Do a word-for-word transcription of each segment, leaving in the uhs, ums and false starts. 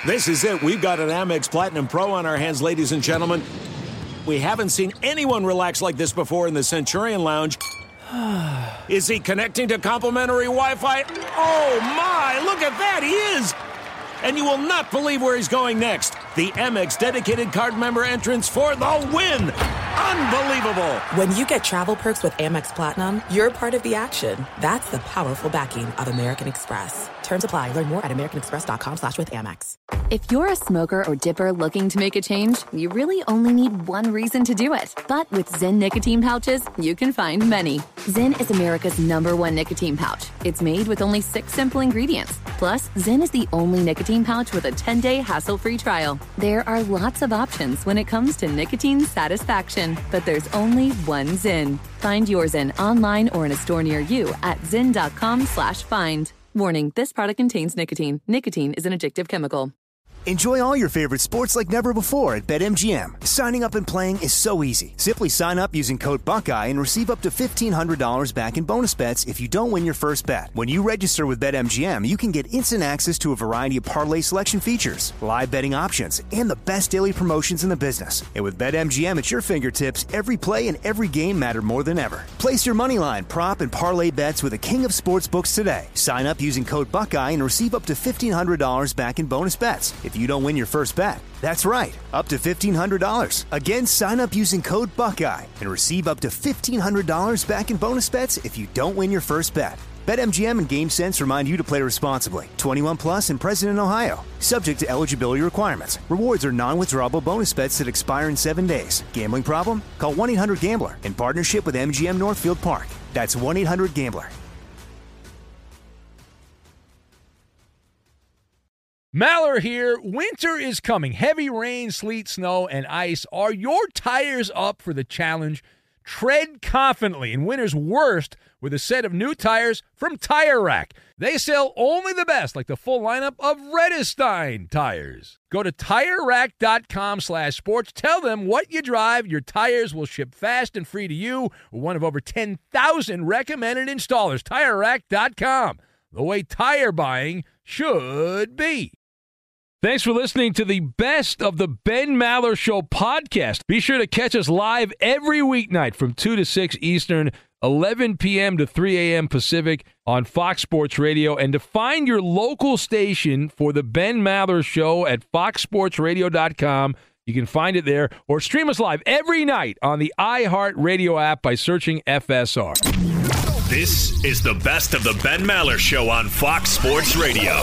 This is it. We've got an Amex Platinum Pro on our hands, ladies and gentlemen. We haven't seen anyone relax like this before in the Centurion Lounge. Is he connecting to complimentary Wi-Fi? Oh, my. Look at that. He is. And you will not believe where he's going next. The Amex dedicated card member entrance for the win. Unbelievable. When you get travel perks with Amex Platinum, you're part of the action. That's the powerful backing of American Express. Terms apply. Learn more at americanexpress.com slash with Amex. If you're a smoker or dipper looking to make a change, you really only need one reason to do it. But with Zyn nicotine pouches, you can find many. Zyn is America's number one nicotine pouch. It's made with only six simple ingredients. Plus, Zyn is the only nicotine pouch with a ten-day hassle-free trial. There are lots of options when it comes to nicotine satisfaction, but there's only one Zyn. Find your Zyn online or in a store near you at zyn.com slash find. Warning, this product contains nicotine. Nicotine is an addictive chemical. Enjoy all your favorite sports like never before at BetMGM. Signing up and playing is so easy. Simply sign up using code Buckeye and receive up to fifteen hundred dollars back in bonus bets if you don't win your first bet. When you register with BetMGM, you can get instant access to a variety of parlay selection features, live betting options, and the best daily promotions in the business. And with BetMGM at your fingertips, every play and every game matter more than ever. Place your moneyline, prop, and parlay bets with the king of sportsbooks today. Sign up using code Buckeye and receive up to fifteen hundred dollars back in bonus bets if you don't win your first bet. That's right, up to fifteen hundred dollars. Again, sign up using code Buckeye and receive up to fifteen hundred dollars back in bonus bets if you don't win your first bet. BetMGM and GameSense remind you to play responsibly. twenty-one plus and present in Ohio. Subject to eligibility requirements. Rewards are non-withdrawable bonus bets that expire in seven days. Gambling problem? Call one eight hundred gambler in partnership with M G M Northfield Park. That's one eight hundred gambler. Maller here. Winter is coming. Heavy rain, sleet, snow, and ice. Are your tires up for the challenge? Tread confidently in winter's worst with a set of new tires from Tire Rack. They sell only the best, like the full lineup of Redestein tires. Go to TireRack.com slash sports. Tell them what you drive. Your tires will ship fast and free to you. One of over ten thousand recommended installers. Tire Rack dot com. The way tire buying should be. Thanks for listening to the Best of the Ben Maller Show podcast. Be sure to catch us live every weeknight from two to six Eastern, eleven p.m. to three a.m. Pacific on Fox Sports Radio. And to find your local station for the Ben Maller Show at fox sports radio dot com, you can find it there, or stream us live every night on the iHeartRadio app by searching F S R. This is the Best of the Ben Maller Show on Fox Sports Radio.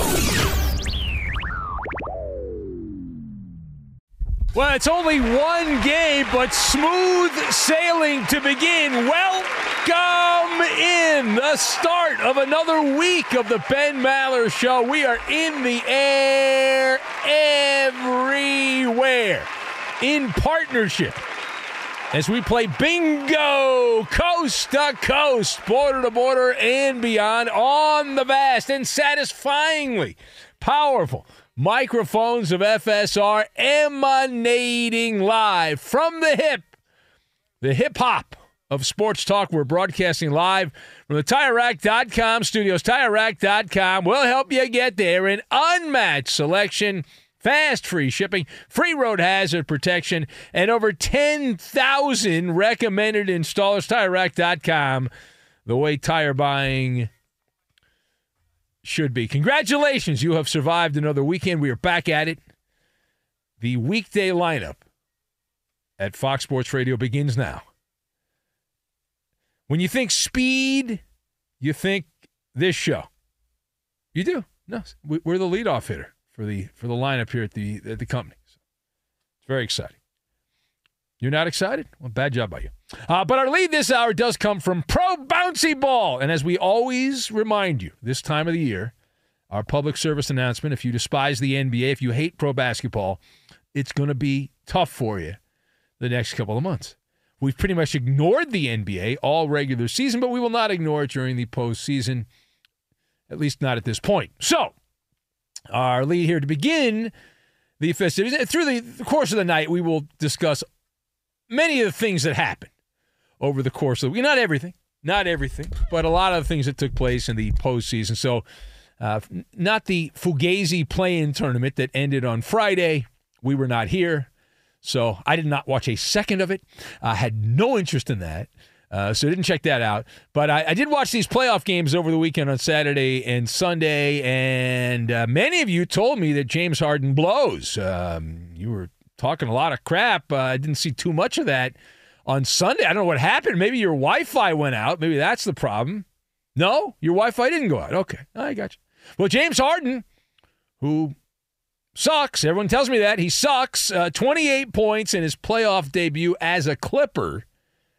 Well, it's only one game, but smooth sailing to begin. Welcome in the start of another week of the Ben Maller Show. We are in the air everywhere in partnership as we play bingo coast to coast, border to border, and beyond on the vast and satisfyingly powerful microphones of F S R, emanating live from the hip, the hip-hop of sports talk. We're broadcasting live from the Tire Rack dot com studios. Tire Rack dot com will help you get there. An unmatched selection, fast free shipping, free road hazard protection, and over ten thousand recommended installers. Tire Rack dot com, the way tire buying should be. Congratulations, you have survived another weekend. We are back at it. The weekday lineup at Fox Sports Radio begins now. When you think speed, you think this show. You do. No, we're the leadoff hitter for the for the lineup here at the at the company. So it's very exciting. You're not excited? Well, bad job by you. Uh, but our lead this hour does come from Pro Bouncy Ball. And as we always remind you, this time of the year, our public service announcement, if you despise the N B A, if you hate pro basketball, it's going to be tough for you the next couple of months. We've pretty much ignored the N B A all regular season, but we will not ignore it during the postseason, at least not at this point. So, our lead here to begin the festivities. Through the, the course of the night, we will discuss many of the things that happened over the course of the week. Not everything, not everything, but a lot of the things that took place in the postseason. So Uh, not the Fugazi play-in tournament that ended on Friday. We were not here, so I did not watch a second of it. I had no interest in that, uh, so I didn't check that out. But I, I did watch these playoff games over the weekend on Saturday and Sunday, and uh, many of you told me that James Harden blows. Um, you were talking a lot of crap. Uh, I didn't see too much of that on Sunday. I don't know what happened. Maybe your Wi-Fi went out. Maybe that's the problem. No, your Wi-Fi didn't go out. Okay, I got you. Well, James Harden, who sucks, everyone tells me that, he sucks, uh, twenty-eight points in his playoff debut as a Clipper.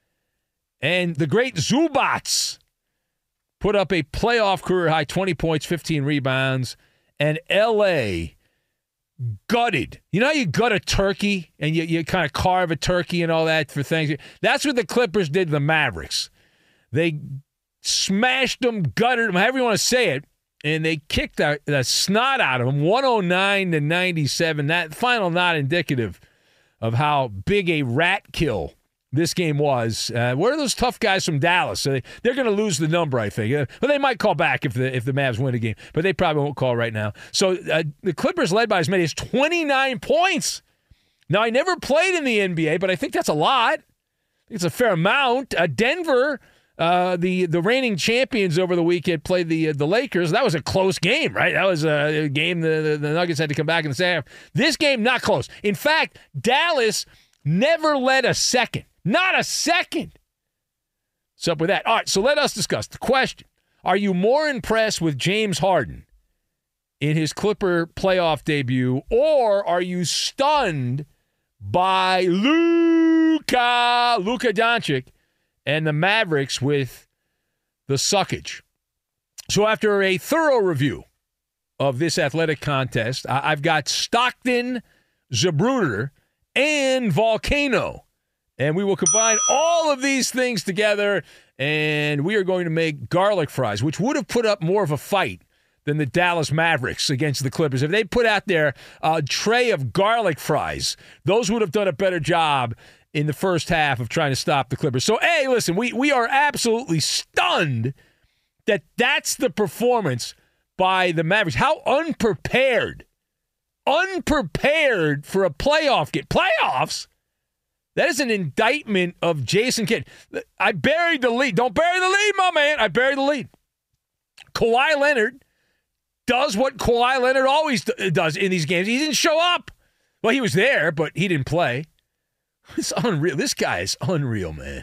And the great Zubats put up a playoff career-high twenty points, fifteen rebounds, and L A gutted. You know how you gut a turkey and you, you kind of carve a turkey and all that for things? That's what the Clippers did to the Mavericks. They smashed them, gutted them, however you want to say it, and they kicked the, the snot out of them, one oh nine to ninety-seven. That final not indicative of how big a rat kill this game was. Uh, where are those tough guys from Dallas? So they, they're going to lose the number, I think. Uh, but they might call back if the if the Mavs win a game, but they probably won't call right now. So uh, the Clippers led by as many as twenty-nine points. Now, I never played in the N B A, but I think that's a lot. I think it's a fair amount. Uh, Denver, uh, the the reigning champions over the weekend, played the uh, the Lakers. That was a close game, right? That was a game the, the, the Nuggets had to come back in the second half. This game, not close. In fact, Dallas never led a second. Not a second. What's up with that? All right, so let us discuss the question. Are you more impressed with James Harden in his Clipper playoff debut, or are you stunned by Luka, Luka Doncic and the Mavericks with the suckage? So after a thorough review of this athletic contest, I've got Stockton, Zabruder, and Volcano. And we will combine all of these things together, and we are going to make garlic fries, which would have put up more of a fight than the Dallas Mavericks against the Clippers. If they put out there a tray of garlic fries, those would have done a better job in the first half of trying to stop the Clippers. So, hey, listen, we, we are absolutely stunned that that's the performance by the Mavericks. How unprepared, unprepared for a playoff game. Playoffs? That is an indictment of Jason Kidd. I buried the lead. Don't bury the lead, my man. I buried the lead. Kawhi Leonard does what Kawhi Leonard always does in these games. He didn't show up. Well, he was there, but he didn't play. It's unreal. This guy is unreal, man.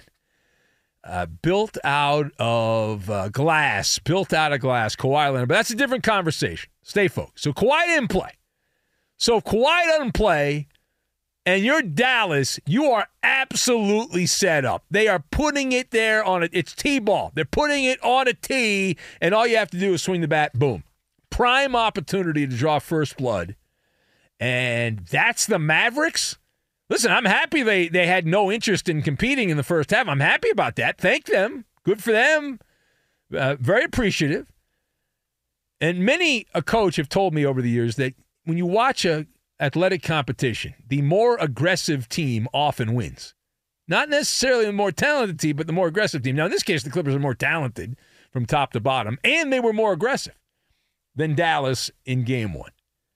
Uh, built out of uh, glass. Built out of glass, Kawhi Leonard. But that's a different conversation. Stay focused. So Kawhi didn't play. So if Kawhi doesn't play, and you're Dallas, you are absolutely set up. They are putting it there on it. It's T-ball. They're putting it on a tee, and all you have to do is swing the bat. Boom. Prime opportunity to draw first blood. And that's the Mavericks? Listen, I'm happy they, they had no interest in competing in the first half. I'm happy about that. Thank them. Good for them. Uh, very appreciative. And many a coach have told me over the years that when you watch a athletic competition, the more aggressive team often wins. Not necessarily the more talented team, but the more aggressive team. Now, in this case, the Clippers are more talented from top to bottom, and they were more aggressive than Dallas in game one.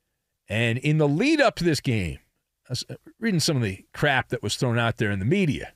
And in the lead up to this game, I was reading some of the crap that was thrown out there in the media,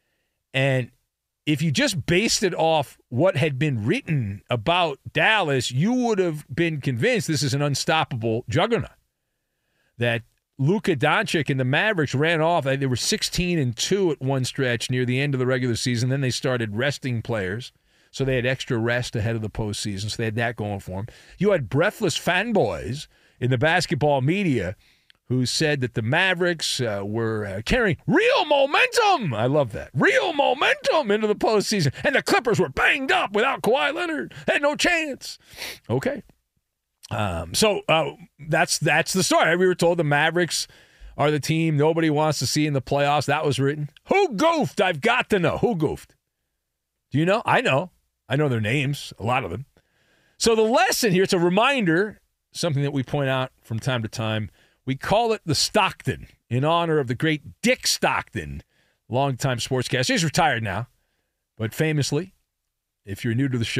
and if you just based it off what had been written about Dallas, you would have been convinced this is an unstoppable juggernaut. That Luka Doncic and the Mavericks ran off. They were sixteen and two at one stretch near the end of the regular season. Then they started resting players, so they had extra rest ahead of the postseason, so they had that going for them. You had breathless fanboys in the basketball media who said that the Mavericks uh, were uh, carrying real momentum. I love that. Real momentum into the postseason. And the Clippers were banged up without Kawhi Leonard. Had no chance. Okay. Um, so uh, that's that's the story. We were told the Mavericks are the team nobody wants to see in the playoffs. That was written. Who goofed? I've got to know. Who goofed? Do you know? I know. I know their names, a lot of them. So the lesson here, it's a reminder, something that we point out from time to time. We call it the Stockton in honor of the great Dick Stockton, longtime sportscaster. He's retired now, but famously, if you're new to the show,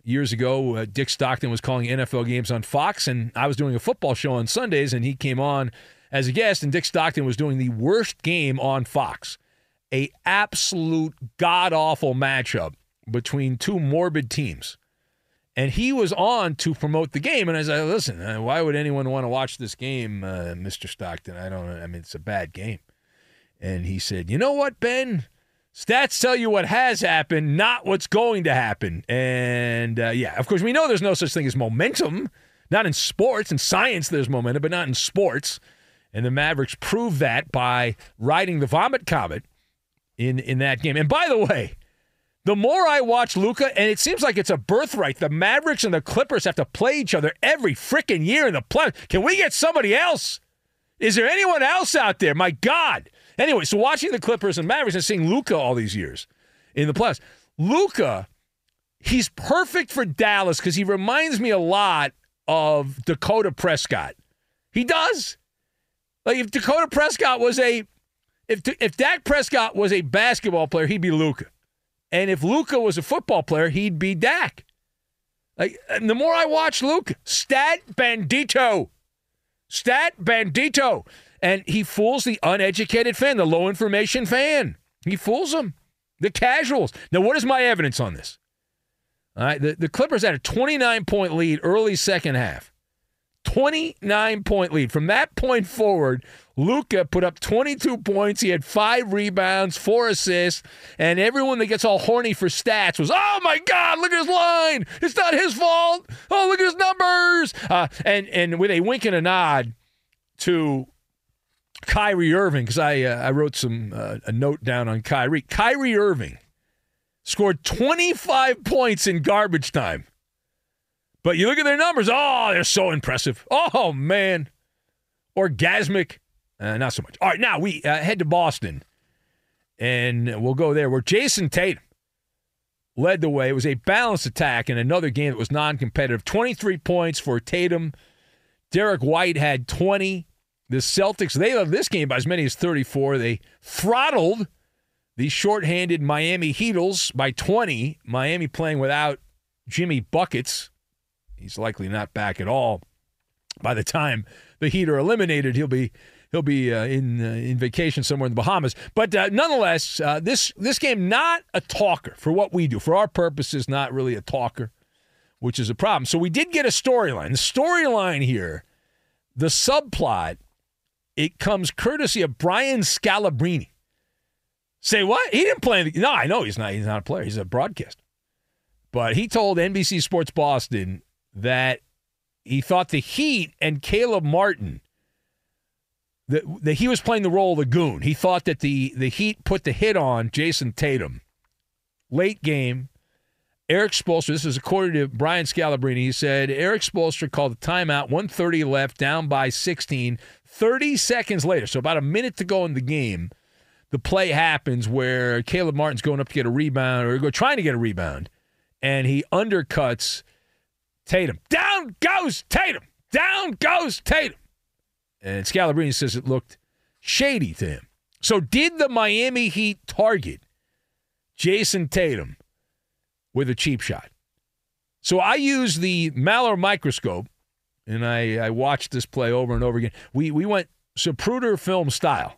years ago, uh, Dick Stockton was calling N F L games on Fox, and I was doing a football show on Sundays, and he came on as a guest, and Dick Stockton was doing the worst game on Fox. A absolute god-awful matchup between two morbid teams. And he was on to promote the game, and I said, listen, uh, why would anyone want to watch this game, uh, Mister Stockton? I don't I mean, it's a bad game. And he said, you know what, Ben? Stats tell you what has happened, not what's going to happen. And, uh, yeah, of course, we know there's no such thing as momentum. Not in sports. In science, there's momentum, but not in sports. And the Mavericks proved that by riding the vomit comet in, in that game. And by the way, the more I watch Luka, and it seems like it's a birthright, the Mavericks and the Clippers have to play each other every freaking year in the playoffs. Can we get somebody else? Is there anyone else out there? My God. Anyway, so watching the Clippers and Mavericks and seeing Luka all these years in the playoffs. Luka, he's perfect for Dallas because he reminds me a lot of Dakota Prescott. He does. Like if Dakota Prescott was a, if if Dak Prescott was a basketball player, he'd be Luka. And if Luka was a football player, he'd be Dak. Like, and the more I watch Luka, stat bandito. Stat bandito. And he fools the uneducated fan, the low-information fan. He fools them, the casuals. Now, what is my evidence on this? All right, the, the Clippers had a twenty-nine point lead early second half. twenty-nine point lead. From that point forward, Luka put up twenty-two points. He had five rebounds, four assists, and everyone that gets all horny for stats was, oh, my God, look at his line. It's not his fault. Oh, look at his numbers. Uh, and, and with a wink and a nod to Kyrie Irving, because I uh, I wrote some uh, a note down on Kyrie. Kyrie Irving scored twenty-five points in garbage time. But you look at their numbers, oh, they're so impressive. Oh, man. Orgasmic. Uh, not so much. All right, now we uh, head to Boston, and we'll go there where Jason Tatum led the way. It was a balanced attack in another game that was non-competitive. twenty-three points for Tatum. Derek White had twenty. The Celtics, they led this game by as many as thirty-four. They throttled the shorthanded Miami Heatles by twenty. Miami playing without Jimmy Buckets. He's likely not back at all. By the time the Heat are eliminated, he'll be he'll be uh, in uh, in vacation somewhere in the Bahamas. But uh, nonetheless, uh, this this game not a talker for what we do. For our purposes, not really a talker, which is a problem. So we did get a storyline. The storyline here, the subplot, it comes courtesy of Brian Scalabrine. Say what? He didn't play. No, I know he's not. He's not a player. He's a broadcaster. But he told N B C Sports Boston that he thought the Heat and Caleb Martin, that, that he was playing the role of the goon. He thought that the, the Heat put the hit on Jason Tatum. Late game, Eric Spoelstra, this is according to Brian Scalabrine, he said Eric Spoelstra called a timeout, one thirty left, down by sixteen. thirty seconds later, so about a minute to go in the game, the play happens where Caleb Martin's going up to get a rebound, or go trying to get a rebound, and he undercuts Tatum. Down goes Tatum! Down goes Tatum! And Scalabrine says it looked shady to him. So did the Miami Heat target Jason Tatum with a cheap shot? So I use the Maller microscope, and I, I watched this play over and over again. We we went Zapruder film style,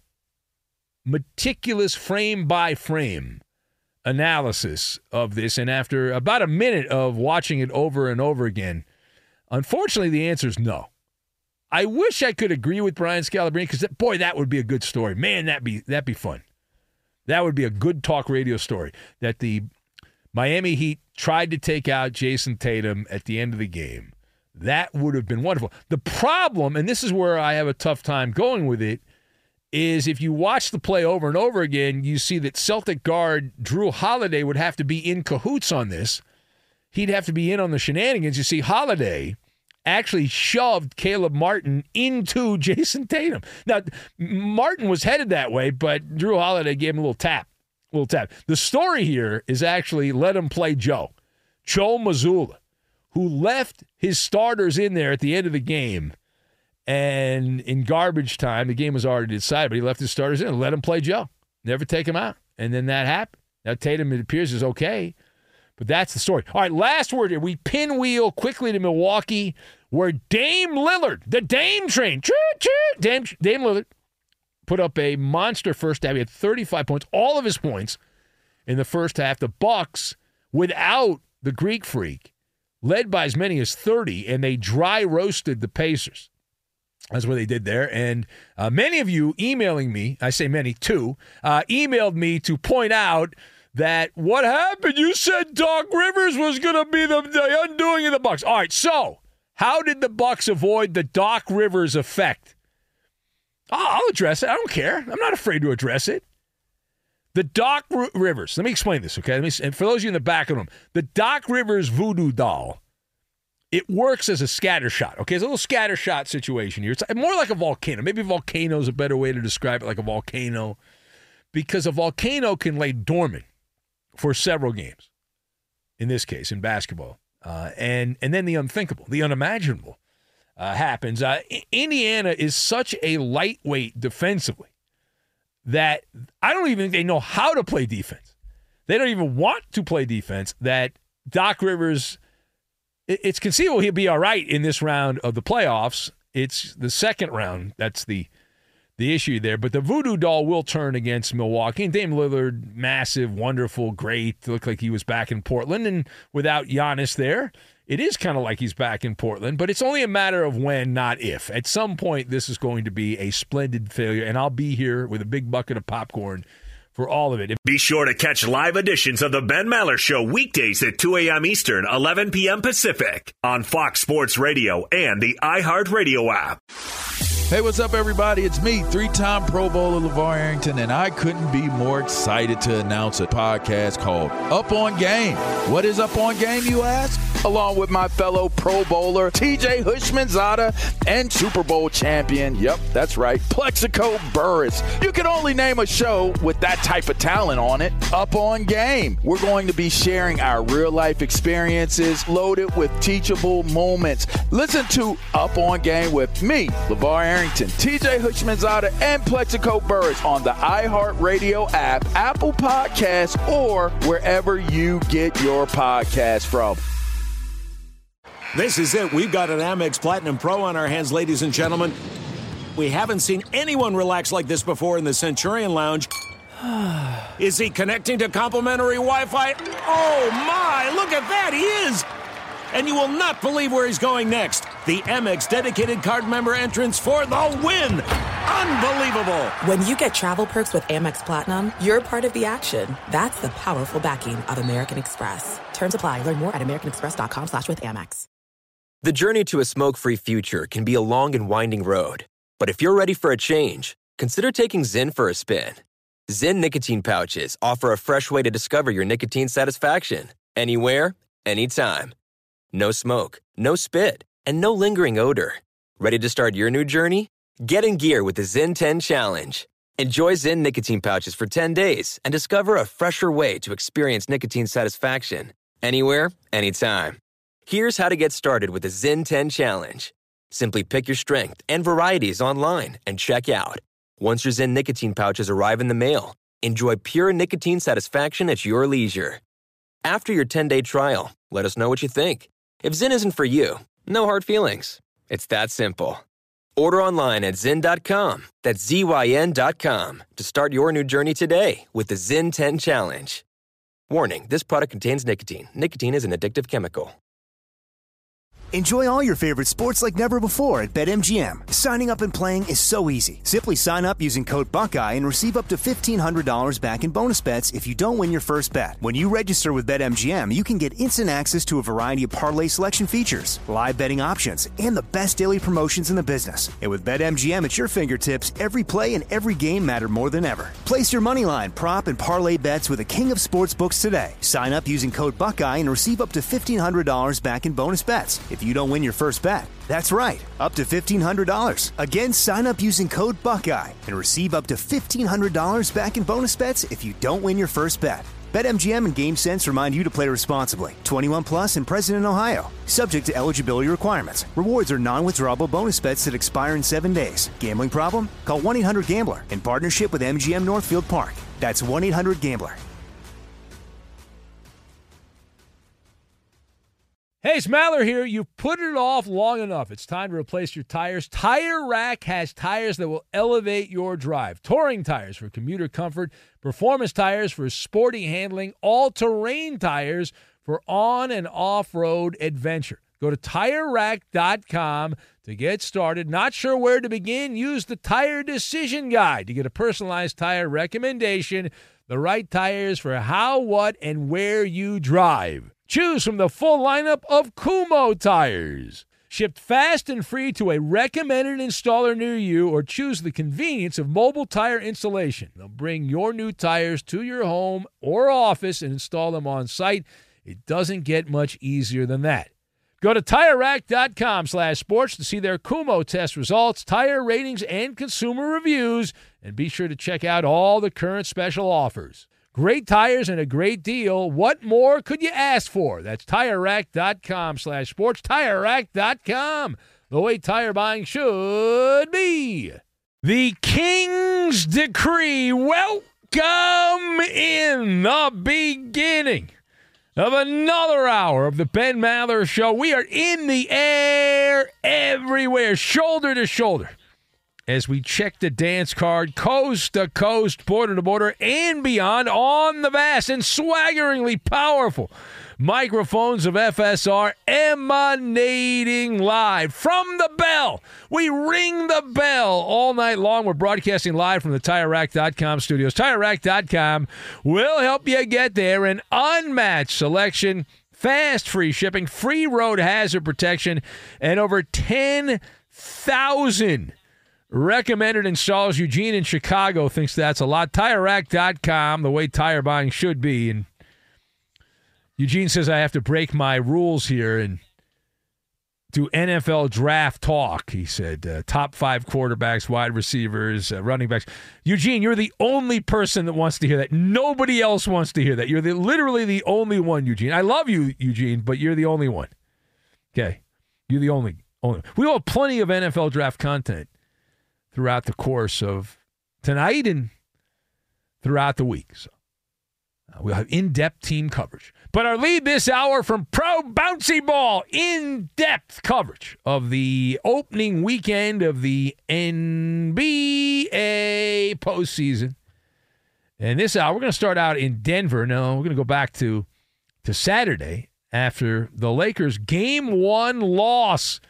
meticulous frame-by-frame analysis of this. And after about a minute of watching it over and over again, unfortunately, the answer is no. I wish I could agree with Brian Scalabrine because, boy, that would be a good story. Man, that'd be, that'd be fun. That would be a good talk radio story, that the Miami Heat tried to take out Jason Tatum at the end of the game. That would have been wonderful. The problem, and this is where I have a tough time going with it, is if you watch the play over and over again, you see that Celtic guard Drew Holiday would have to be in cahoots on this. He'd have to be in on the shenanigans. You see, Holiday actually shoved Caleb Martin into Jason Tatum. Now, Martin was headed that way, but Drew Holiday gave him a little tap. A little tap. The story here is actually let him play Joe. Joe Mazzulla, who left his starters in there at the end of the game. And in garbage time, the game was already decided, but he left his starters in and let him play Joe. Never take him out. And then that happened. Now Tatum, it appears, is okay. But that's the story. All right, last word here. We pinwheel quickly to Milwaukee, where Dame Lillard, the Dame train, choo, choo, Dame, Dame Lillard, put up a monster first half. He had thirty-five points, all of his points in the first half. The Bucks, without the Greek Freak, led by as many as thirty, and they dry roasted the Pacers. That's what they did there. And uh, many of you emailing me, I say many, two, uh, emailed me to point out that what happened, you said Doc Rivers was going to be the, the undoing of the Bucks. All right, so how did the Bucks avoid the Doc Rivers effect? I'll address it. I don't care. I'm not afraid to address it. The Doc R- Rivers, let me explain this, okay? Let me, and for those of you in the back of them, the Doc Rivers voodoo doll, it works as a scatter shot, okay? It's a little scatter shot situation here. It's more like a volcano. Maybe volcano is a better way to describe it, like a volcano, because a volcano can lay dormant for several games, in this case, in basketball. Uh, and, and then the unthinkable, the unimaginable uh, happens. Uh, Indiana is such a lightweight defensively that I don't even think they know how to play defense. They don't even want to play defense, that Doc Rivers, it's conceivable he'll be all right in this round of the playoffs. It's the second round that's the the issue there. But the voodoo doll will turn against Milwaukee. And Dame Lillard, massive, wonderful, great. Looked like he was back in Portland. And without Giannis there, it is kind of like he's back in Portland. But it's only a matter of when, not if. At some point, this is going to be a splendid failure. And I'll be here with a big bucket of popcorn for all of it. Be sure to catch live editions of the Ben Maller Show weekdays at two a.m. Eastern, eleven p.m. Pacific on Fox Sports Radio and the iHeartRadio app. Hey, what's up, everybody? It's me, three-time Pro Bowler LeVar Arrington, and I couldn't be more excited to announce a podcast called Up On Game. What is Up On Game, you ask? Along with my fellow Pro Bowler, T J Houshmandzadeh, and Super Bowl champion, yep, that's right, Plexico Burress. You can only name a show with that type of talent on it. Up On Game. We're going to be sharing our real-life experiences loaded with teachable moments. Listen to Up On Game with me, LeVar Arrington, T J Houshmandzadeh, and Plexico Burress on the iHeartRadio app, Apple Podcasts, or wherever you get your podcasts from. This is it. We've got an Amex Platinum Pro on our hands, ladies and gentlemen. We haven't seen anyone relax like this before in the Centurion Lounge. Is he connecting to complimentary Wi-Fi? Oh, my. Look at that. He is. And you will not believe where he's going next. The Amex dedicated card member entrance for the win. Unbelievable. When you get travel perks with Amex Platinum, you're part of the action. That's the powerful backing of American Express. Terms apply. Learn more at americanexpress.com slash with Amex. The journey to a smoke-free future can be a long and winding road. But if you're ready for a change, consider taking Zyn for a spin. Zyn nicotine pouches offer a fresh way to discover your nicotine satisfaction. Anywhere, anytime. No smoke, no spit, and no lingering odor. Ready to start your new journey? Get in gear with the Zyn ten Challenge. Enjoy Zyn nicotine pouches for ten days and discover a fresher way to experience nicotine satisfaction. Anywhere, anytime. Here's how to get started with the Zyn ten Challenge. Simply pick your strength and varieties online and check out. Once your Zyn nicotine pouches arrive in the mail, enjoy pure nicotine satisfaction at your leisure. After your ten-day trial, let us know what you think. If Zyn isn't for you, no hard feelings. It's that simple. Order online at zyn dot com. That's Z Y N dot com to start your new journey today with the Zyn ten Challenge. Warning, this product contains nicotine. Nicotine is an addictive chemical. Enjoy all your favorite sports like never before at BetMGM. Signing up and playing is so easy. Simply sign up using code Buckeye and receive up to fifteen hundred dollars back in bonus bets if you don't win your first bet. When you register with BetMGM, you can get instant access to a variety of parlay selection features, live betting options, and the best daily promotions in the business. And with BetMGM at your fingertips, every play and every game matter more than ever. Place your moneyline, prop, and parlay bets with the king of sportsbooks today. Sign up using code Buckeye and receive up to fifteen hundred dollars back in bonus bets if you don't win your first bet. That's right, up to fifteen hundred dollars. Again, sign up using code Buckeye and receive up to fifteen hundred dollars back in bonus bets if you don't win your first bet. BetMGM and GameSense remind you to play responsibly. twenty-one plus and present in Ohio. Subject to eligibility requirements. Rewards are non-withdrawable bonus bets that expire in seven days. Gambling problem? Call one eight hundred gambler in partnership with M G M Northfield Park. That's one eight hundred gambler. Hey, it's Maller here. You've put it off long enough. It's time to replace your tires. Tire Rack has tires that will elevate your drive. Touring tires for commuter comfort, performance tires for sporty handling, all-terrain tires for on- and off-road adventure. Go to Tire Rack dot com to get started. Not sure where to begin? Use the Tire Decision Guide to get a personalized tire recommendation, the right tires for how, what, and where you drive. Choose from the full lineup of Kumho tires. Shipped fast and free to a recommended installer near you, or choose the convenience of mobile tire installation. They'll bring your new tires to your home or office and install them on site. It doesn't get much easier than that. Go to Tire Rack dot com slash sports to see their Kumho test results, tire ratings, and consumer reviews, and be sure to check out all the current special offers. Great tires and a great deal. What more could you ask for? That's Tire Rack dot com slash sports. Tire Rack dot com, the way tire buying should be. The King's Decree. Welcome in the beginning of another hour of the Ben Maller Show. We are in the air everywhere, shoulder to shoulder, as we check the dance card, coast to coast, border to border, and beyond, on the vast and swaggeringly powerful microphones of F S R, emanating live from the bell. We ring the bell all night long. We're broadcasting live from the Tire Rack dot com studios. Tire Rack dot com will help you get there. An unmatched selection, fast free shipping, free road hazard protection, and over ten thousand recommended installs. Eugene in Chicago thinks that's a lot. Tire Rack dot com, the way tire buying should be. And Eugene says I have to break my rules here and do N F L draft talk. He said uh, top five quarterbacks, wide receivers, uh, running backs. Eugene, you're the only person that wants to hear that. Nobody else wants to hear that. You're the, literally the only one, Eugene. I love you, Eugene, but you're the only one. Okay? You're the only. only. We will have plenty of N F L draft content throughout the course of tonight and throughout the week. So uh, we'll have in-depth team coverage. But our lead this hour from Pro Bouncy Ball, in-depth coverage of the opening weekend of the N B A postseason. And this hour, we're going to start out in Denver. No, we're going to go back to, to Saturday after the Lakers' game one loss.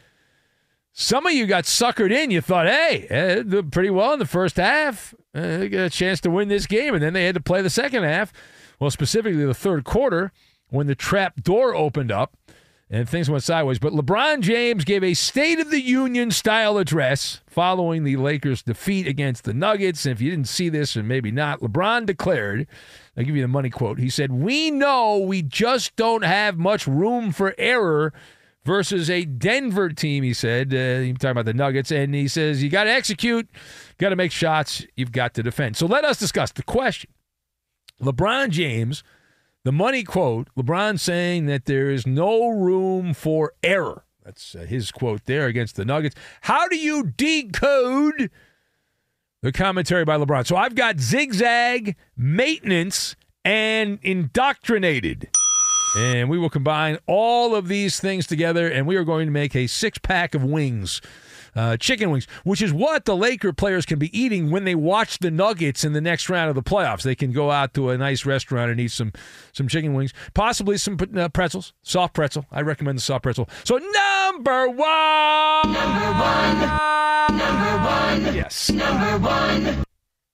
Some of you got suckered in. You thought, hey, they did pretty well in the first half. Uh, they got a chance to win this game, and then they had to play the second half. Well, specifically the third quarter, when the trap door opened up and things went sideways. But LeBron James gave a State of the Union-style address following the Lakers' defeat against the Nuggets. And if you didn't see this, or maybe not, LeBron declared, I'll give you the money quote, he said, "We know we just don't have much room for error versus a Denver team," he said. Uh, he's talking about the Nuggets. And he says, you got to execute, got to make shots, you've got to defend. So let us discuss the question. LeBron James, the money quote, LeBron saying that there is no room for error. That's uh, his quote there against the Nuggets. How do you decode the commentary by LeBron? So I've got zigzag, maintenance, and indoctrinated. And we will combine all of these things together, and we are going to make a six-pack of wings, uh, chicken wings, which is what the Laker players can be eating when they watch the Nuggets in the next round of the playoffs. They can go out to a nice restaurant and eat some some chicken wings, possibly some uh, pretzels, soft pretzel. I recommend the soft pretzel. So number one. Number one. Number one. Yes. Number one.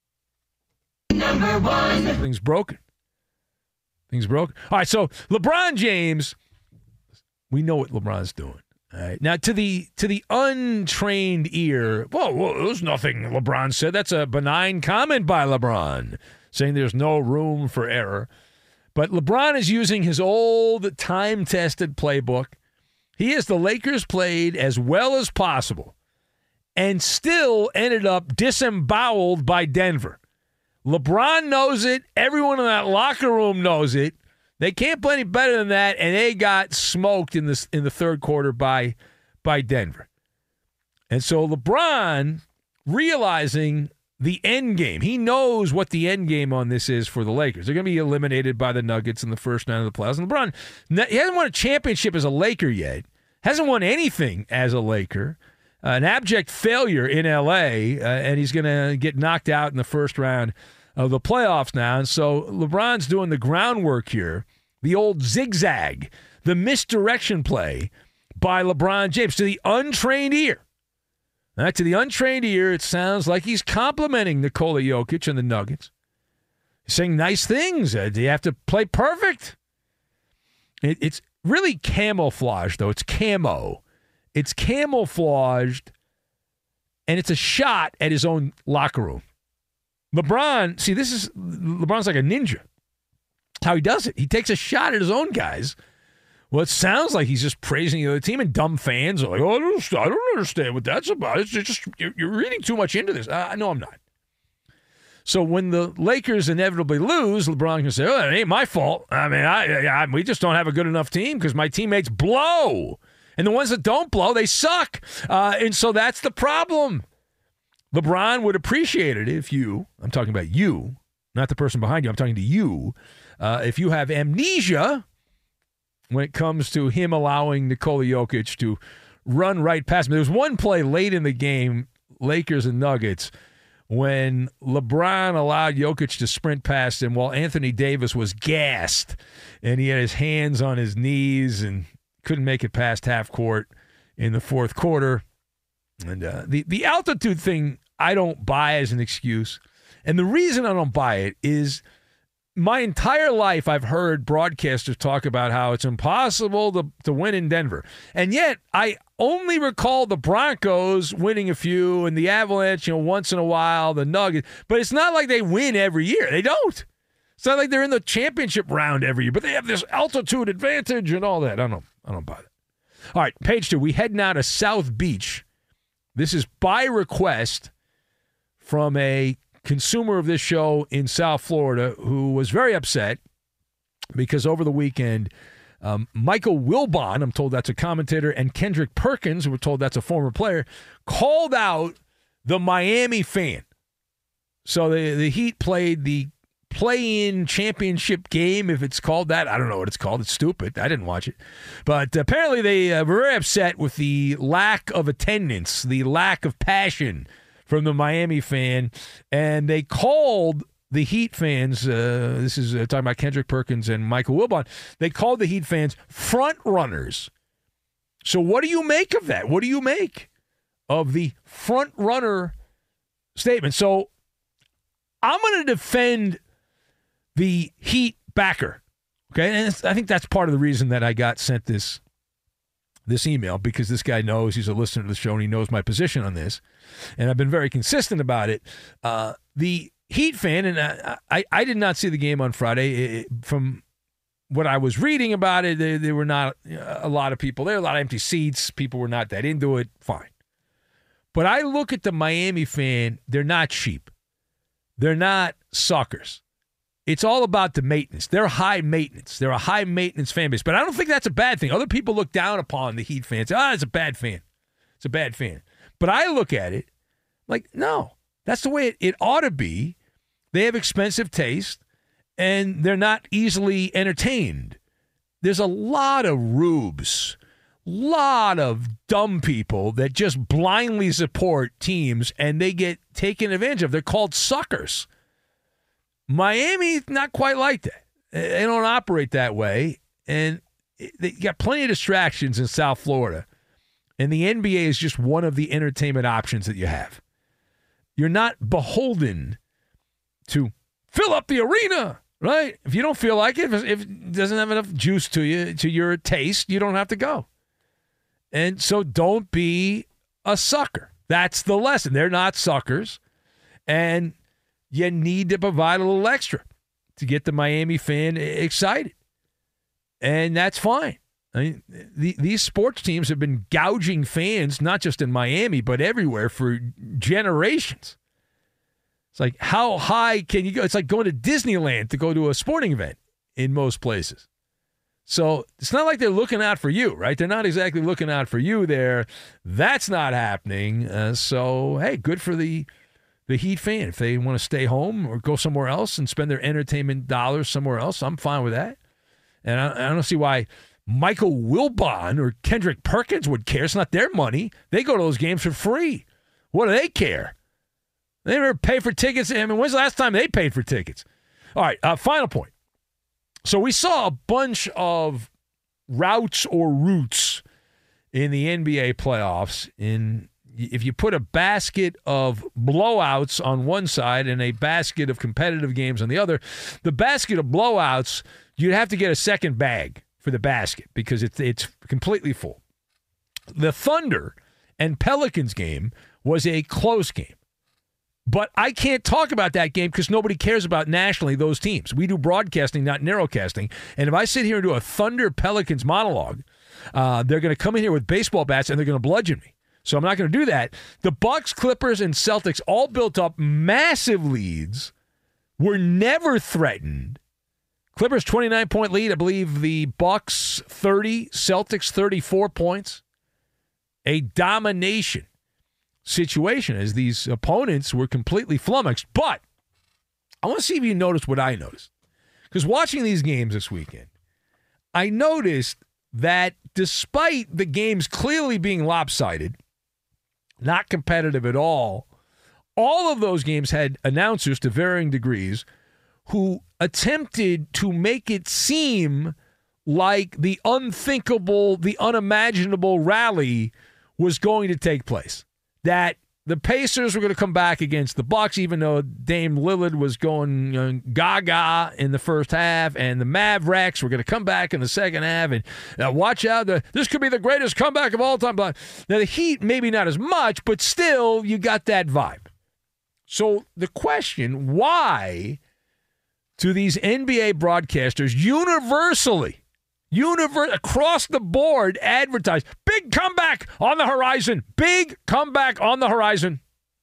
Number one. Things broken. Things broke. All right, so LeBron James, we know what LeBron's doing. All right. Now, to the to the untrained ear, whoa, whoa, there's nothing LeBron said. That's a benign comment by LeBron, saying there's no room for error. But LeBron is using his old time-tested playbook. He has the Lakers played as well as possible and still ended up disemboweled by Denver. LeBron knows it. Everyone in that locker room knows it. They can't play any better than that, and they got smoked in the in the third quarter by by Denver. And so LeBron, realizing the end game. He knows what the end game on this is for the Lakers. They're going to be eliminated by the Nuggets in the first round of the playoffs. And LeBron, he hasn't won a championship as a Laker yet. Hasn't won anything as a Laker. Uh, an abject failure in L A, uh, and he's going to get knocked out in the first round of the playoffs now. And so LeBron's doing the groundwork here, the old zigzag, the misdirection play by LeBron James to the untrained ear. Now, to the untrained ear, it sounds like he's complimenting Nikola Jokic and the Nuggets. He's saying nice things. Uh, do you have to play perfect? It, it's really camouflage, though. It's camo. It's camouflaged, and it's a shot at his own locker room. LeBron, see, this is, LeBron's like a ninja. How he does it. He takes a shot at his own guys. Well, it sounds like he's just praising the other team, and dumb fans are like, oh, I don't, I don't understand what that's about. It's just, you're, you're reading too much into this. Uh, no, I'm not. So when the Lakers inevitably lose, LeBron can say, oh, it ain't my fault. I mean, I, I, we just don't have a good enough team because my teammates blow. And the ones that don't blow, they suck. Uh, and so that's the problem. LeBron would appreciate it if you, I'm talking about you, not the person behind you, I'm talking to you, uh, if you have amnesia when it comes to him allowing Nikola Jokic to run right past him. There was one play late in the game, Lakers and Nuggets, when LeBron allowed Jokic to sprint past him while Anthony Davis was gassed, and he had his hands on his knees and couldn't make it past half court in the fourth quarter. And uh, the, the altitude thing, I don't buy as an excuse. And the reason I don't buy it is my entire life I've heard broadcasters talk about how it's impossible to, to win in Denver. And yet I only recall the Broncos winning a few and the Avalanche, you know, once in a while, the Nuggets. But it's not like they win every year. They don't. It's not like they're in the championship round every year, but they have this altitude advantage and all that. I don't know. I don't buy it. All right, page two. We head now to South Beach. This is by request from a consumer of this show in South Florida who was very upset because over the weekend, um, Michael Wilbon, I'm told that's a commentator, and Kendrick Perkins, we're told that's a former player, called out the Miami fan. So the, the Heat played the play-in championship game, if it's called that. I don't know what it's called. It's stupid. I didn't watch it. But apparently they uh, were very upset with the lack of attendance, the lack of passion from the Miami fan, and they called the Heat fans, uh, this is uh, talking about Kendrick Perkins and Michael Wilbon, they called the Heat fans front runners. So what do you make of that? What do you make of the front runner statement? So I'm going to defend the Heat backer, okay? And I think that's part of the reason that I got sent this this email, because this guy knows, he's a listener to the show, and he knows my position on this, and I've been very consistent about it. Uh, the Heat fan, and I, I, I did not see the game on Friday. It, from what I was reading about it, there, there were not a lot of people there, a lot of empty seats. People were not that into it. Fine. But I look at the Miami fan, they're not sheep. They're not suckers. It's all about the maintenance. They're high maintenance. They're a high maintenance fan base. But I don't think that's a bad thing. Other people look down upon the Heat fans. Ah, it's a bad fan. It's a bad fan. But I look at it like, no, that's the way it, it ought to be. They have expensive taste, and they're not easily entertained. There's a lot of rubes, lot of dumb people that just blindly support teams, and they get taken advantage of. They're called suckers. Miami, not quite like that. They don't operate that way, and they got plenty of distractions in South Florida, and the N B A is just one of the entertainment options that you have. You're not beholden to fill up the arena, right? If you don't feel like it, if it doesn't have enough juice to you, to your taste, you don't have to go. And so don't be a sucker. That's the lesson. They're not suckers, and you need to provide a little extra to get the Miami fan excited. And that's fine. I mean, the, these sports teams have been gouging fans, not just in Miami, but everywhere for generations. It's like, how high can you go? It's like going to Disneyland to go to a sporting event in most places. So it's not like they're looking out for you, right? They're not exactly looking out for you there. That's not happening. Uh, so, hey, good for the the Heat fan. If they want to stay home or go somewhere else and spend their entertainment dollars somewhere else, I'm fine with that. And I, I don't see why Michael Wilbon or Kendrick Perkins would care. It's not their money. They go to those games for free. What do they care? They never pay for tickets. I mean, when's the last time they paid for tickets? All right, uh, final point. So we saw a bunch of routes or routes in the N B A playoffs. In if you put a basket of blowouts on one side and a basket of competitive games on the other, the basket of blowouts, you'd have to get a second bag for the basket because it's it's completely full. The Thunder and Pelicans game was a close game. But I can't talk about that game because nobody cares about nationally those teams. We do broadcasting, not narrowcasting. And if I sit here and do a Thunder Pelicans monologue, uh, they're going to come in here with baseball bats and they're going to bludgeon me. So I'm not going to do that. The Bucks, Clippers, and Celtics all built up massive leads, were never threatened. Clippers twenty-nine point lead. I believe the Bucks thirty, Celtics thirty-four points. A domination situation as these opponents were completely flummoxed. But I want to see if you noticed what I noticed. Because watching these games this weekend, I noticed that despite the games clearly being lopsided, not competitive at all, all of those games had announcers to varying degrees who attempted to make it seem like the unthinkable, the unimaginable rally was going to take place. That the Pacers were going to come back against the Bucks, even though Dame Lillard was going you know, gaga in the first half, and the Mavericks were going to come back in the second half. And uh, watch out, the, this could be the greatest comeback of all time. Now, the Heat, maybe not as much, but still, you got that vibe. So the question, why do these N B A broadcasters universally, Universe across the board advertise big comeback on the horizon, big comeback on the horizon?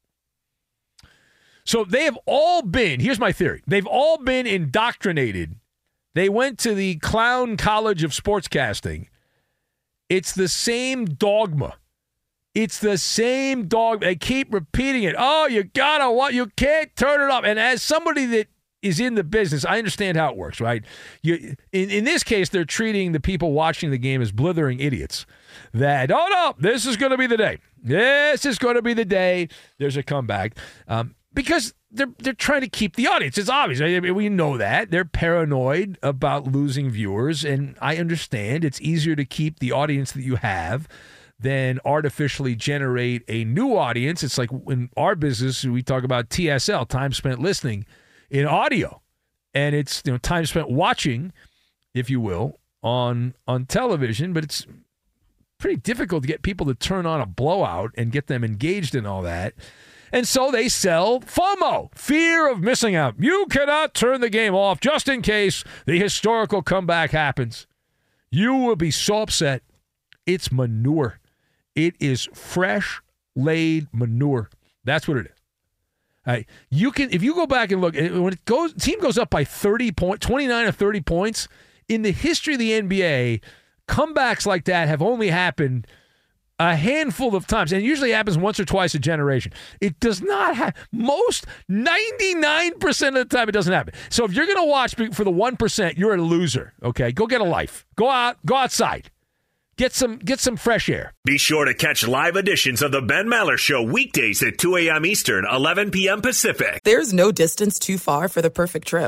So they have all been, here's my theory, they've all been indoctrinated. They went to the Clown College of Sportscasting. It's the same dogma. It's the same dogma. They keep repeating it. Oh, you gotta what? You can't turn it up. And as somebody that is in the business, I understand how it works, right? You, in, in this case, they're treating the people watching the game as blithering idiots. That, oh, no, this is going to be the day. This is going to be the day there's a comeback. Um, because they're they're trying to keep the audience. It's obvious. I mean, we know that. They're paranoid about losing viewers, and I understand it's easier to keep the audience that you have than artificially generate a new audience. It's like in our business, we talk about T S L, time spent listening, in audio, and it's you know time spent watching, if you will, on on television. But it's pretty difficult to get people to turn on a blowout and get them engaged in all that. And so they sell FOMO, fear of missing out. You cannot turn the game off just in case the historical comeback happens. You will be so upset. It's manure. It is fresh laid manure. That's what it is. Right. You can if you go back and look when it goes team goes up by thirty points, twenty-nine or thirty points in the history of the N B A, comebacks like that have only happened a handful of times, and it usually happens once or twice a generation. It does not have most ninety-nine percent of the time it doesn't happen. So if you're going to watch for the one percent, you're a loser. Okay, go get a life. Go out, go outside. Get some get some fresh air. Be sure to catch live editions of the Ben Maller Show weekdays at two a.m. Eastern, eleven p.m. Pacific. There's no distance too far for the perfect trip.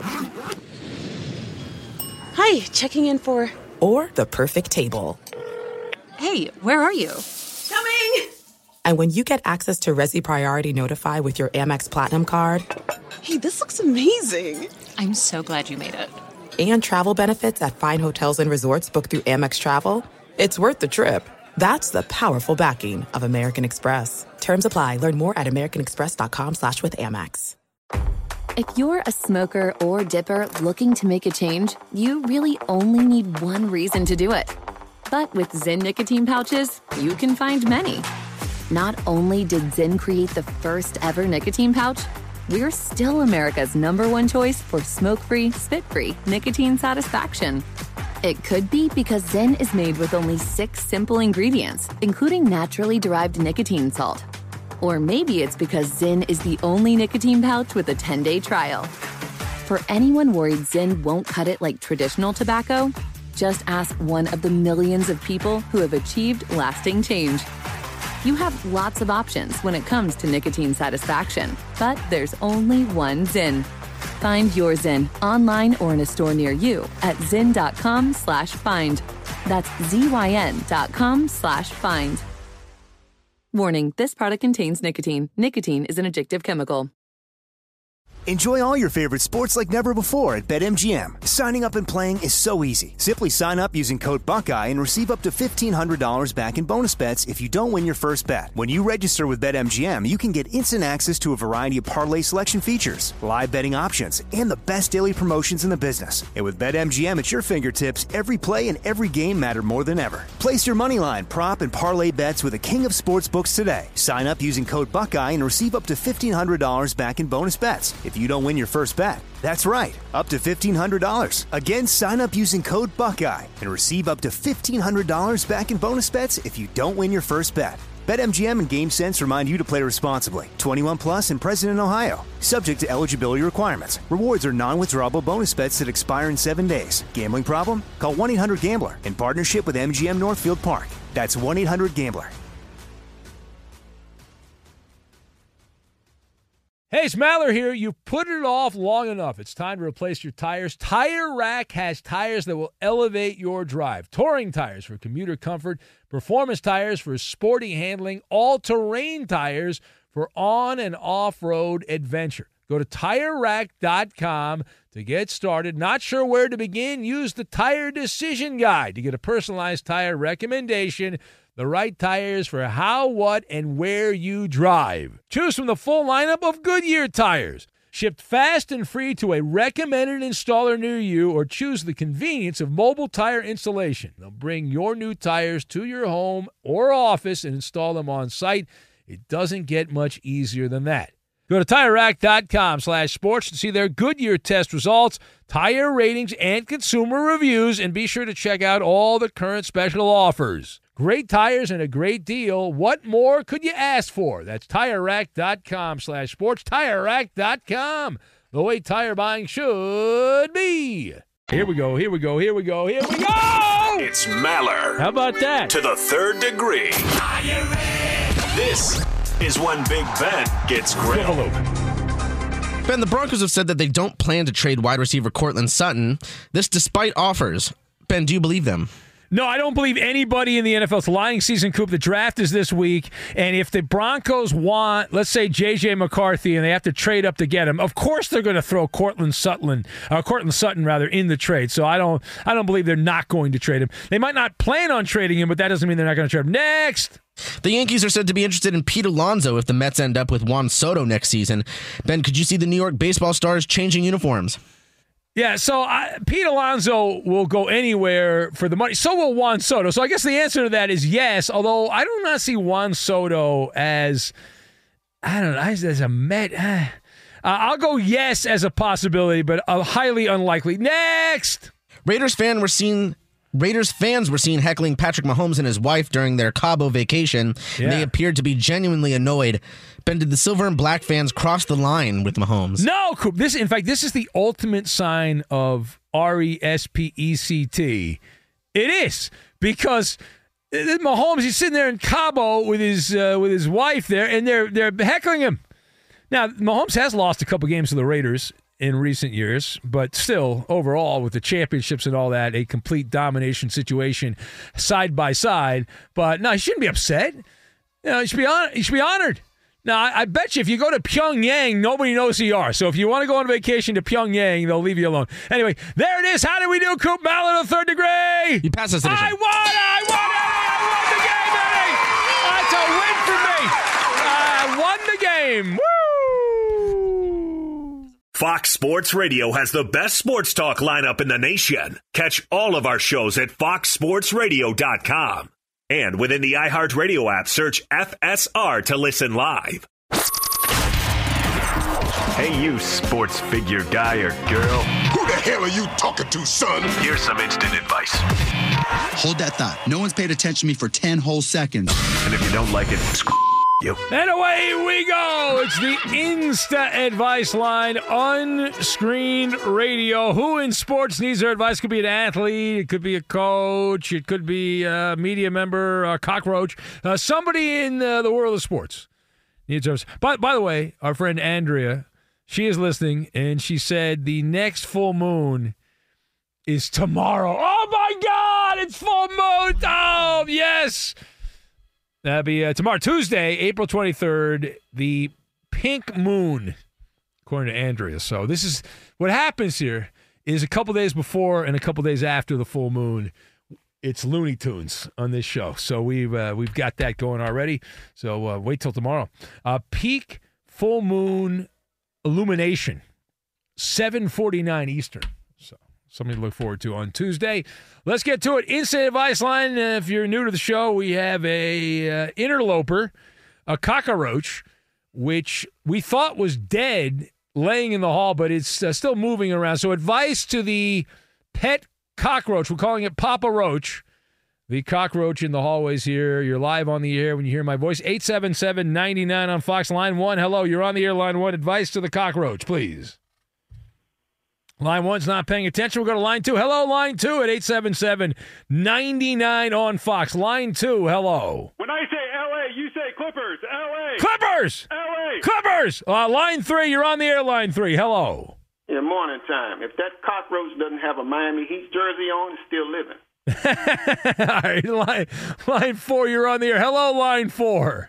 Hi, checking in for... Or the perfect table. Hey, where are you? Coming! And when you get access to Resi Priority Notify with your Amex Platinum card... Hey, this looks amazing. I'm so glad you made it. And travel benefits at fine hotels and resorts booked through Amex Travel... It's worth the trip. That's the powerful backing of American Express. Terms apply. Learn more at americanexpress.com slash with Amex. If you're a smoker or dipper looking to make a change, you really only need one reason to do it. But with Zyn nicotine pouches, you can find many. Not only did Zyn create the first ever nicotine pouch, we're still America's number one choice for smoke-free, spit-free nicotine satisfaction. It could be because Zyn is made with only six simple ingredients, including naturally derived nicotine salt. Or maybe it's because Zyn is the only nicotine pouch with a ten-day trial. For anyone worried Zyn won't cut it like traditional tobacco, just ask one of the millions of people who have achieved lasting change. You have lots of options when it comes to nicotine satisfaction, but there's only one Zyn. Find your Zyn online or in a store near you at zyn.com slash find. That's Z-Y-N dot com slash find. Warning, this product contains nicotine. Nicotine is an addictive chemical. Enjoy all your favorite sports like never before at BetMGM. Signing up and playing is so easy. Simply sign up using code Buckeye and receive up to fifteen hundred dollars back in bonus bets if you don't win your first bet. When you register with BetMGM, you can get instant access to a variety of parlay selection features, live betting options, and the best daily promotions in the business. And with BetMGM at your fingertips, every play and every game matter more than ever. Place your moneyline, prop, and parlay bets with the king of sportsbooks today. Sign up using code Buckeye and receive up to fifteen hundred dollars back in bonus bets if you don't win your first bet. That's right, up to fifteen hundred dollars. Again, sign up using code Buckeye and receive up to fifteen hundred dollars back in bonus bets if you don't win your first bet. BetMGM and GameSense remind you to play responsibly. twenty-one plus and present in Ohio. Subject to eligibility requirements. Rewards are non-withdrawable bonus bets that expire in seven days. Gambling problem? Call one eight hundred gambler in partnership with M G M Northfield Park. That's one eight hundred gambler. Hey, it's Maller here. You've put it off long enough. It's time to replace your tires. Tire Rack has tires that will elevate your drive. Touring tires for commuter comfort, performance tires for sporty handling, all-terrain tires for on- and off-road adventure. Go to Tire Rack dot com to get started. Not sure where to begin? Use the Tire Decision Guide to get a personalized tire recommendation. The right tires for how, what, and where you drive. Choose from the full lineup of Goodyear tires. Shipped fast and free to a recommended installer near you, or choose the convenience of mobile tire installation. They'll bring your new tires to your home or office and install them on site. It doesn't get much easier than that. Go to Tire Rack dot com slash sports to see their Goodyear test results, tire ratings, and consumer reviews, and be sure to check out all the current special offers. Great tires and a great deal. What more could you ask for? That's Tire Rack dot com slash sports. Tire Rack dot com. The way tire buying should be. Here we go, here we go, here we go, here we go! It's Maller. How about that? To the third degree. Are you ready? This is when Big Ben gets grilled. Ben, the Broncos have said that they don't plan to trade wide receiver Courtland Sutton. This despite offers. Ben, do you believe them? No, I don't believe anybody in the N F L. It's lying season, Coop. The draft is this week, and if the Broncos want, let's say, J J McCarthy, and they have to trade up to get him, of course they're going to throw Courtland Sutton, uh, Courtland Sutton rather, in the trade. So I don't, I don't believe they're not going to trade him. They might not plan on trading him, but that doesn't mean they're not going to trade him. Next. The Yankees are said to be interested in Pete Alonso if the Mets end up with Juan Soto next season. Ben, could you see the New York baseball stars changing uniforms? Yeah, so I, Pete Alonso will go anywhere for the money. So will Juan Soto. So I guess the answer to that is yes, although I do not see Juan Soto as, I don't know, as, as a Met. Uh, I'll go yes as a possibility, but uh, highly unlikely. Next! Raiders fan were seen... Raiders fans were seen heckling Patrick Mahomes and his wife during their Cabo vacation. Yeah. They appeared to be genuinely annoyed. Ben, did the silver and black fans cross the line with Mahomes? No, Coop. This, in fact, this is the ultimate sign of R E S P E C T. It is, because Mahomes, he's sitting there in Cabo with his uh, with his wife there, and they're they're heckling him. Now, Mahomes has lost a couple games to the Raiders in recent years, but still, overall, with the championships and all that, a complete domination situation side by side. But no, he shouldn't be upset. You know, he should be on. He should be honored. Now, I, I bet you if you go to Pyongyang, nobody knows who you are. So if you want to go on vacation to Pyongyang, they'll leave you alone. Anyway, there it is. How did we do, Coop Maller, the third degree? You passed us. I won! I won it! I won the game, Eddie! That's a win for me. I won the game. Woo! Fox Sports Radio has the best sports talk lineup in the nation. Catch all of our shows at fox sports radio dot com. And within the iHeartRadio app, search F S R to listen live. Hey, you sports figure guy or girl. Who the hell are you talking to, son? Here's some instant advice. Hold that thought. No one's paid attention to me for ten whole seconds. And if you don't like it, you. And away we go. It's the Insta Advice Line, unscreened radio. Who in sports needs their advice? It could be an athlete. It could be a coach. It could be a media member, a cockroach. Uh, somebody in uh, the world of sports needs ours. By, by the way, our friend Andrea, she is listening, and she said the next full moon is tomorrow. Oh, my God, it's full moon. Oh, yes. That'll be uh, tomorrow, Tuesday, April twenty-third, the pink moon, according to Andrea. So this is what happens here is a couple days before and a couple days after the full moon, it's Looney Tunes on this show. So we've uh, we've got that going already. So uh, wait till tomorrow. Uh, peak full moon illumination, seven forty-nine Eastern. So something to look forward to on Tuesday. Let's get to it. Instant Advice Line. Uh, if you're new to the show, we have a uh, interloper, a cockroach, which we thought was dead, laying in the hall, but it's uh, still moving around. So advice to the pet cockroach. We're calling it Papa Roach. The cockroach in the hallways here. You're live on the air when you hear my voice. eight seven seven, nine nine on Fox. Line one. Hello, you're on the air. Line one. Advice to the cockroach, please. Line one's not paying attention. We'll go to line two. Hello, line two at eight seven seven, nine nine on Fox. Line two, hello. When I say L A, you say Clippers. L A. Clippers! L A. Clippers! Uh, line three, you're on the air. Line three, hello. Yeah, morning time. If that cockroach doesn't have a Miami Heat jersey on, it's still living. All right, line, line four, you're on the air. Hello, line four.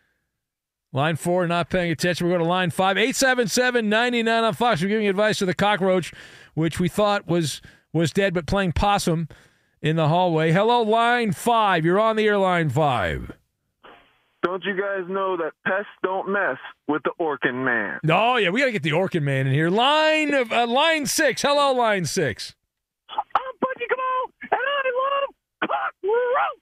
Line four, not paying attention. We're going to line five. eight seven seven, nine nine on Fox. We're giving advice to the cockroach, which we thought was was dead, but playing possum in the hallway. Hello, line five. You're on the air, line five. Don't you guys know that pests don't mess with the Orkin Man? Oh, yeah, we got to get the Orkin Man in here. Line uh, line six. Hello, line six. I'm Budgie Kamal, and I love cockroach.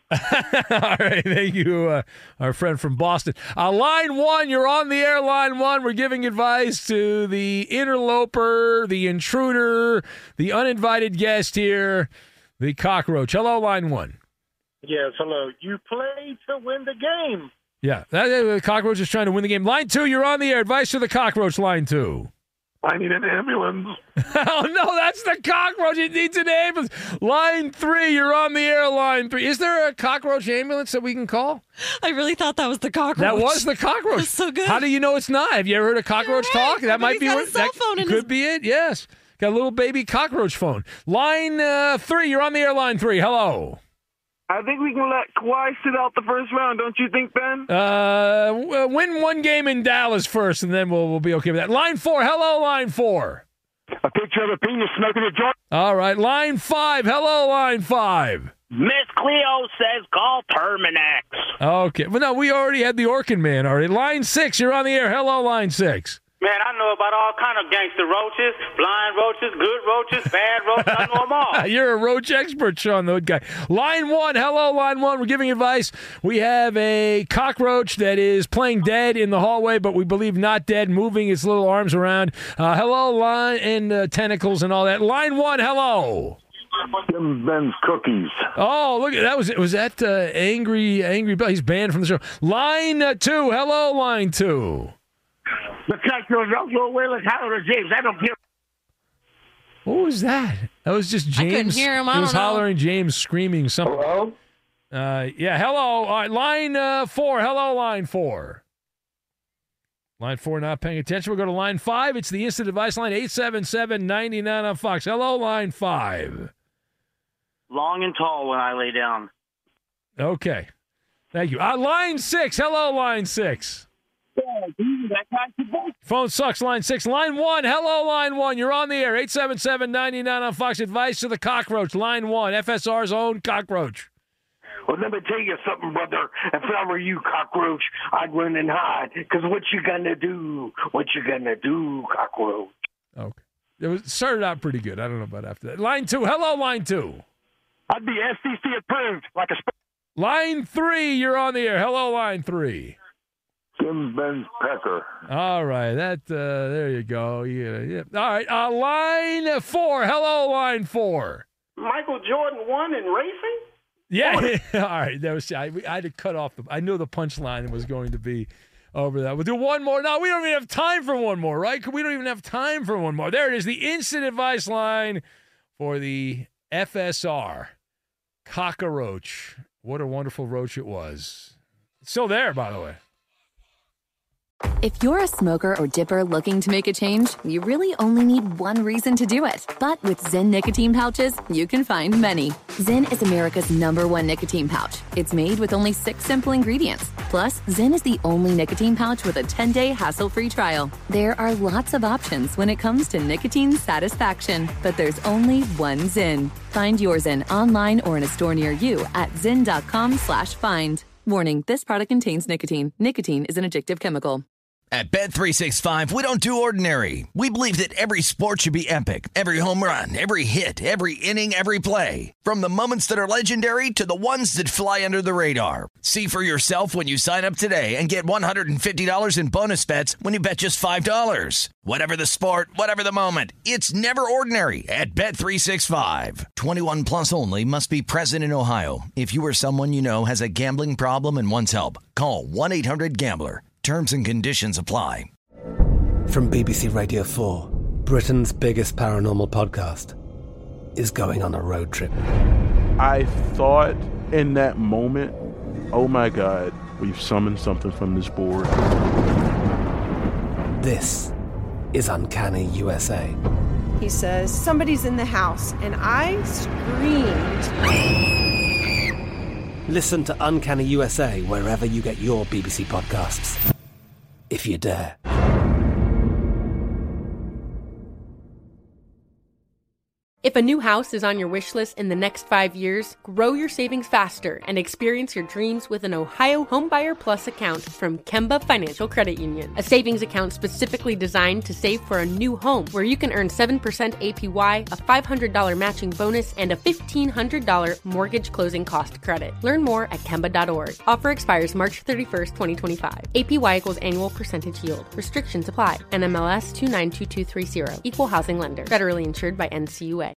All right, thank you, uh, our friend from Boston. Uh, line one, you're on the air, line one. We're giving advice to the interloper, the intruder, the uninvited guest here, the cockroach. Hello, line one. Yes, hello. You play to win the game. Yeah, that, uh, the cockroach is trying to win the game. Line two, you're on the air. Advice to the cockroach, line two. I need an ambulance. Oh, no, that's the cockroach. It needs an ambulance. Line three, you're on the air, line three. Is there a cockroach ambulance that we can call? I really thought that was the cockroach. That was the cockroach. That's so good. How do you know it's not? Have you ever heard a cockroach You're right. talk? That I might be got where, a cell that phone in could his... be it, yes. Got a little baby cockroach phone. Line uh, three, you're on the air, line three. Hello. I think we can let Kawhi sit out the first round, don't you think, Ben? Uh, w- win one game in Dallas first, and then we'll, we'll be okay with that. Line four, hello, line four. A picture of a penis smoking a joint. All right, line five. Hello, line five. Miss Cleo says call Terminex. Okay. Well, no, we already had the Orkin Man already. Line six, you're on the air. Hello, line six. Man, I know about all kind of gangster roaches, blind roaches, good roaches, bad roaches. I know them all. You're a roach expert, Sean, the good guy. Line one. Hello, line one. We're giving advice. We have a cockroach that is playing dead in the hallway, but we believe not dead, moving its little arms around. Uh, hello, line and uh, tentacles and all that. Line one. Hello. Tim Ben's cookies. Oh, look at that! Was it? Was that uh, angry? Angry Bill? He's banned from the show. Line uh, two. Hello, line two. The cockroach also Willis Howard James. I don't care. What was that? That was just James. I couldn't hear him. I It was don't know. hollering, James screaming something. Hello? Uh, yeah, hello. All right, line uh, four. Hello, line four. Line four not paying attention. We'll go to line five. It's the instant advice line, eight seven seven, nine nine on Fox. Hello, line five. Long and tall when I lay down. Okay. Thank you. Uh, line six. Hello, line six. Phone sucks, line six. Line one, hello, line one. You're on the air, eight seven seven, nine nine on Fox. Advice to the cockroach, line one, F S R's own cockroach. Well, let me tell you something, brother. If I were you, cockroach, I'd run and hide. Because what you gonna do? What you gonna do, cockroach? Okay. It was started out pretty good. I don't know about after that. Line two, hello, line two. I'd be S C C approved, like a... Sp- line three, you're on the air. Hello, line three. Tim Ben's pecker. All right, that uh, there you go. Yeah, yeah. All right, uh, line four. Hello, line four. Michael Jordan won in racing? Yeah, all right. That was I, I had to cut off the. I knew the punchline was going to be over that. We'll do one more. No, we don't even have time for one more, right? We don't even have time for one more. There it is, the instant advice line for the F S R cockroach. What a wonderful roach it was. It's still there, by the way. If you're a smoker or dipper looking to make a change, you really only need one reason to do it. But with Zyn nicotine pouches, you can find many. Zyn is America's number one nicotine pouch. It's made with only six simple ingredients. Plus, Zyn is the only nicotine pouch with a ten-day hassle-free trial. There are lots of options when it comes to nicotine satisfaction, but there's only one Zyn. Find your Zyn online or in a store near you at zyn.com slash find. Warning, this product contains nicotine. Nicotine is an addictive chemical. At Bet three sixty-five, we don't do ordinary. We believe that every sport should be epic. Every home run, every hit, every inning, every play. From the moments that are legendary to the ones that fly under the radar. See for yourself when you sign up today and get one hundred fifty dollars in bonus bets when you bet just five dollars. Whatever the sport, whatever the moment, it's never ordinary at Bet three sixty-five. twenty-one plus only. Must be present in Ohio. If you or someone you know has a gambling problem and wants help, call one eight hundred gambler. Terms and conditions apply. From B B C Radio four, Britain's biggest paranormal podcast is going on a road trip. I thought in that moment, oh my God, we've summoned something from this board. This is Uncanny U S A. He says, somebody's in the house, and I screamed. Listen to Uncanny U S A wherever you get your B B C podcasts, if you dare. If a new house is on your wish list in the next five years, grow your savings faster and experience your dreams with an Ohio Homebuyer Plus account from Kemba Financial Credit Union. A savings account specifically designed to save for a new home, where you can earn seven percent A P Y, a five hundred dollars matching bonus, and a fifteen hundred dollars mortgage closing cost credit. Learn more at Kemba dot org. Offer expires March thirty-first, twenty twenty-five. A P Y equals annual percentage yield. Restrictions apply. N M L S two nine two two three zero. Equal housing lender. Federally insured by N C U A.